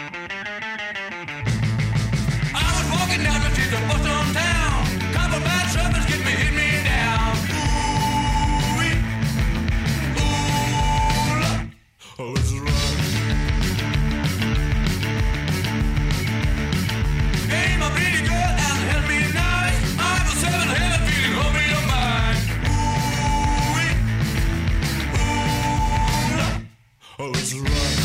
I was walking down the street of Boston town. Couple bad servants hit me down. Ooh-wee. Ooh-la. Oh, it's right. Came a pretty girl and held me nice. I was 7 heaven feeling over your mind. Ooh-wee. Ooh-la. Oh, it's right.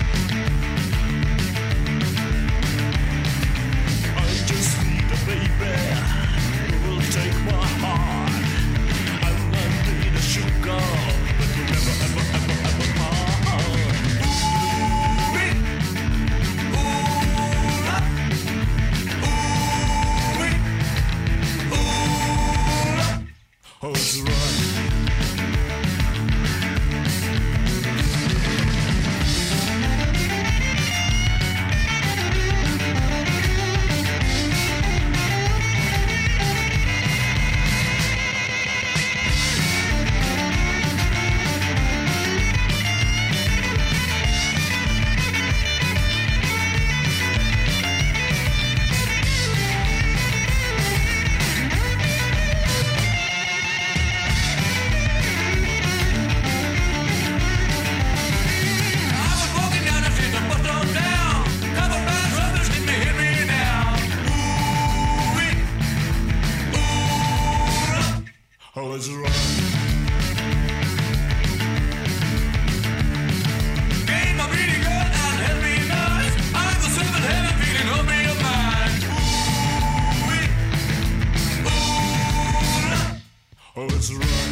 Baby, you will take my heart. I need a sugar, but you'll never, ever, ever, ever part. Ooh-wee, ooh-la, ooh-wee, ooh-la. Oh, it's right. Oh, it's right. Came a pretty girl and held me nice. I was 7 heaven feeling over your mind. Ooh-wee, ooh-la. Oh, it's right.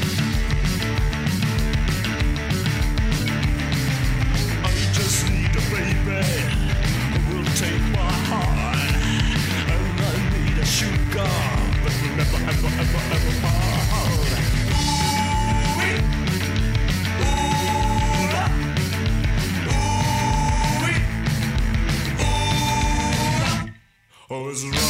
I just need a baby who will take my heart. And I need a sugar, but we'll never, ever, ever, ever part. Oh, it's right.